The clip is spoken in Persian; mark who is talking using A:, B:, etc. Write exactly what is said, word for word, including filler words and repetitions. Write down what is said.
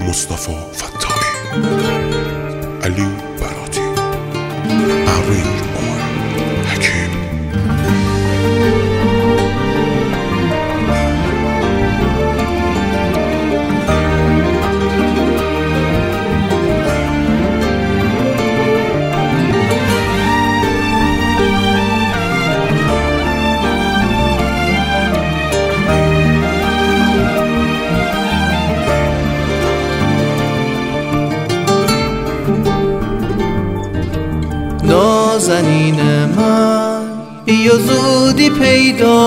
A: مصطفی فتاحی، علی براتی، عروی بار حکیم.
B: نازنین من بیا زودی پیدا